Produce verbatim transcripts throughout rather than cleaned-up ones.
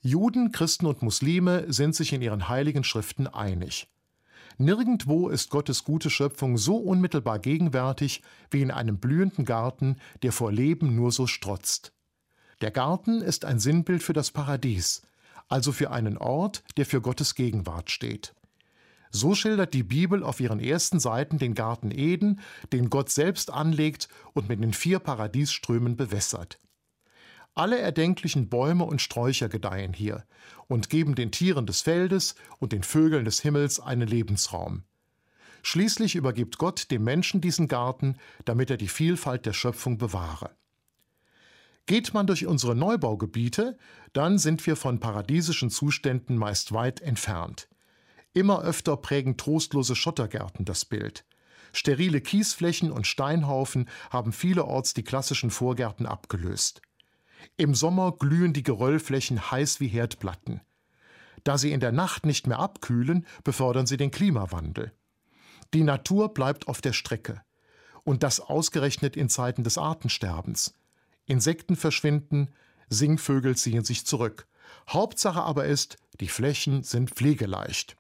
Juden, Christen und Muslime sind sich in ihren heiligen Schriften einig. Nirgendwo ist Gottes gute Schöpfung so unmittelbar gegenwärtig wie in einem blühenden Garten, der vor Leben nur so strotzt. Der Garten ist ein Sinnbild für das Paradies, also für einen Ort, der für Gottes Gegenwart steht. So schildert die Bibel auf ihren ersten Seiten den Garten Eden, den Gott selbst anlegt und mit den vier Paradiesströmen bewässert. Alle erdenklichen Bäume und Sträucher gedeihen hier und geben den Tieren des Feldes und den Vögeln des Himmels einen Lebensraum. Schließlich übergibt Gott dem Menschen diesen Garten, damit er die Vielfalt der Schöpfung bewahre. Geht man durch unsere Neubaugebiete, dann sind wir von paradiesischen Zuständen meist weit entfernt. Immer öfter prägen trostlose Schottergärten das Bild. Sterile Kiesflächen und Steinhaufen haben vielerorts die klassischen Vorgärten abgelöst. Im Sommer glühen die Geröllflächen heiß wie Herdplatten. Da sie in der Nacht nicht mehr abkühlen, befördern sie den Klimawandel. Die Natur bleibt auf der Strecke. Und das ausgerechnet in Zeiten des Artensterbens. Insekten verschwinden, Singvögel ziehen sich zurück. Hauptsache aber ist, die Flächen sind pflegeleicht.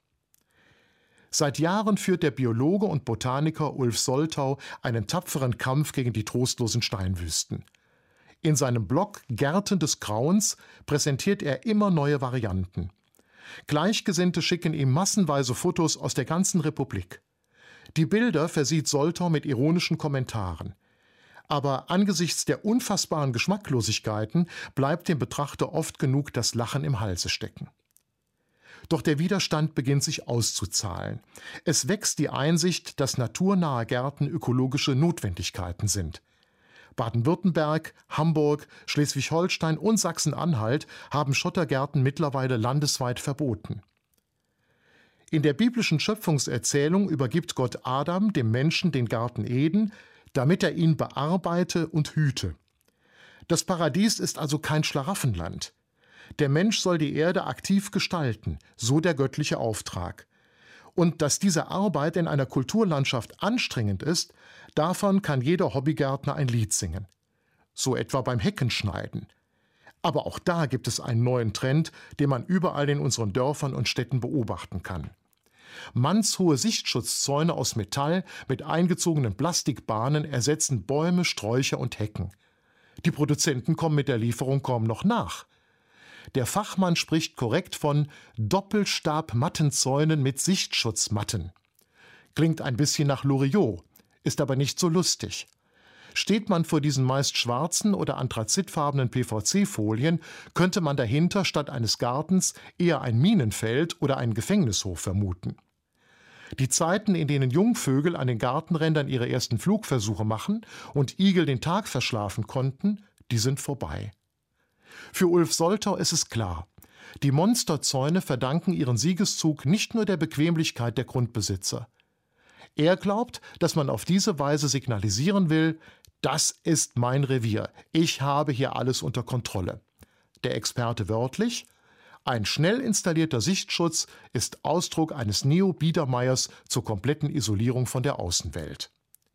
Seit Jahren führt der Biologe und Botaniker Ulf Soltau einen tapferen Kampf gegen die trostlosen Steinwüsten. In seinem Blog Gärten des Grauens präsentiert er immer neue Varianten. Gleichgesinnte schicken ihm massenweise Fotos aus der ganzen Republik. Die Bilder versieht Soltau mit ironischen Kommentaren. Aber angesichts der unfassbaren Geschmacklosigkeiten bleibt dem Betrachter oft genug das Lachen im Halse stecken. Doch der Widerstand beginnt sich auszuzahlen. Es wächst die Einsicht, dass naturnahe Gärten ökologische Notwendigkeiten sind. Baden-Württemberg, Hamburg, Schleswig-Holstein und Sachsen-Anhalt haben Schottergärten mittlerweile landesweit verboten. In der biblischen Schöpfungserzählung übergibt Gott Adam, dem Menschen, den Garten Eden, damit er ihn bearbeite und hüte. Das Paradies ist also kein Schlaraffenland. Der Mensch soll die Erde aktiv gestalten, so der göttliche Auftrag. Und dass diese Arbeit in einer Kulturlandschaft anstrengend ist, davon kann jeder Hobbygärtner ein Lied singen. So etwa beim Heckenschneiden. Aber auch da gibt es einen neuen Trend, den man überall in unseren Dörfern und Städten beobachten kann. Mannshohe Sichtschutzzäune aus Metall mit eingezogenen Plastikbahnen ersetzen Bäume, Sträucher und Hecken. Die Produzenten kommen mit der Lieferung kaum noch nach. Der Fachmann spricht korrekt von Doppelstab-Mattenzäunen mit Sichtschutzmatten. Klingt ein bisschen nach Loriot, ist aber nicht so lustig. Steht man vor diesen meist schwarzen oder anthrazitfarbenen P V C-Folien, könnte man dahinter statt eines Gartens eher ein Minenfeld oder einen Gefängnishof vermuten. Die Zeiten, in denen Jungvögel an den Gartenrändern ihre ersten Flugversuche machen und Igel den Tag verschlafen konnten, die sind vorbei. Für Ulf Soltau ist es klar, die Monsterzäune verdanken ihren Siegeszug nicht nur der Bequemlichkeit der Grundbesitzer. Er glaubt, dass man auf diese Weise signalisieren will, das ist mein Revier, ich habe hier alles unter Kontrolle. Der Experte wörtlich: Ein schnell installierter Sichtschutz ist Ausdruck eines Neo-Biedermeiers zur kompletten Isolierung von der Außenwelt.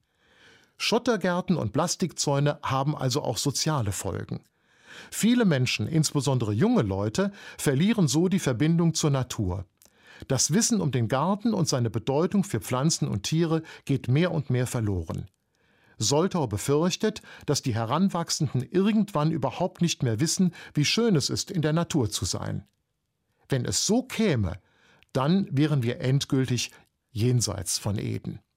Schottergärten und Plastikzäune haben also auch soziale Folgen. Viele Menschen, insbesondere junge Leute, verlieren so die Verbindung zur Natur. Das Wissen um den Garten und seine Bedeutung für Pflanzen und Tiere geht mehr und mehr verloren. Soltau befürchtet, dass die Heranwachsenden irgendwann überhaupt nicht mehr wissen, wie schön es ist, in der Natur zu sein. Wenn es so käme, dann wären wir endgültig jenseits von Eden.